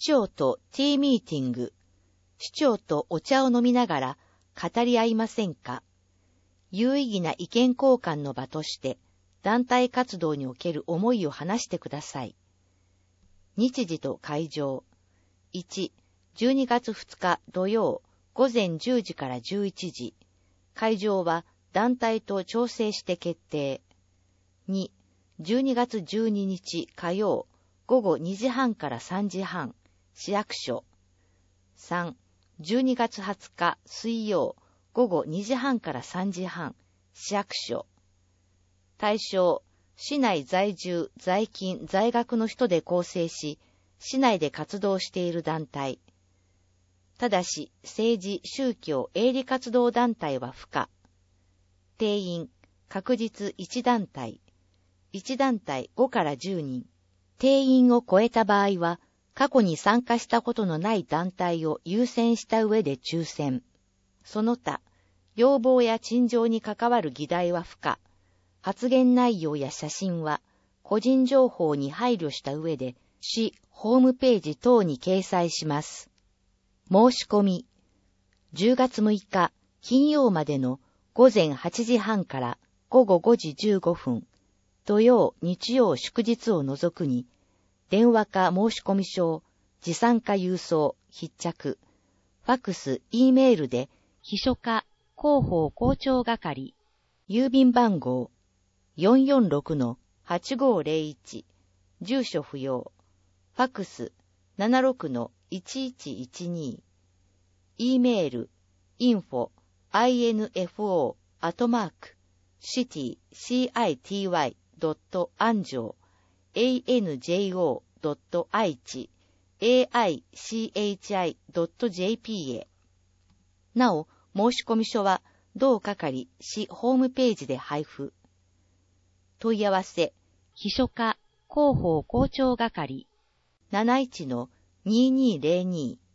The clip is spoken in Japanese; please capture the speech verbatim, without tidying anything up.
長とティーミーティング、市長とお茶を飲みながら語り合いませんか。有意義な意見交換の場として、団体活動における思いを話してください。日時と会場。いち、じゅうにがつふつか土曜、午前じゅうじからじゅういちじ。会場は団体と調整して決定。に、じゅうにがつじゅうににち火曜、午後にじはんからさんじはん、市役所。さん、じゅうにがつはつか水曜、午後にじはんからさんじはん、市役所。対象、市内在住、在勤、在学の人で構成し、市内で活動している団体。ただし、政治、宗教、営利活動団体は不可。定員、確実いち団体。いち団体ごからじゅうにん。定員を超えた場合は、過去に参加したことのない団体を優先した上で抽選。その他、要望や陳情に関わる議題は不可。発言内容や写真は、個人情報に配慮した上で、市ホームページ等に掲載します。申し込み。じゅうがつむいか金曜までの午前はちじはんから午後ごじじゅうごふん、土曜、日曜、祝日を除くに、電話か申し込み書、持参か郵送、必着、ファクス、Eメールで、秘書課、広報校長係、郵便番号 よんよんろくのはちごーぜろいち、住所不要、ファクス ななろくのいちいちいちに、Eメール、インフォ、アイエヌエフオー、アットマーク、シティ、シーアイティーワイ、ドット、アンジョー、エーエヌジェイオー、ドット、アイチ、エーアイシーエイチアイ、ドット、ジェーピー へ。なお、申し込み書は、同係、市ホームページで配布。問い合わせ、秘書課、広報校長係、なないちのにーにーぜろに